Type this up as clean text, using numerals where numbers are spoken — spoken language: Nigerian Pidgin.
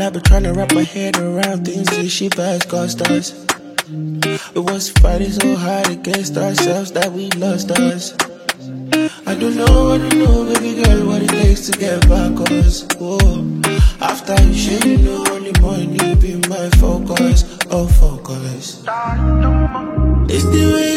I've been trying to wrap my head around things till she passed cost us. It was fighting so hard against ourselves that we lost us. I don't know, baby girl, what it takes to get back us. Whoa. After you share, you know only money be my focus. Oh, focus. It's the way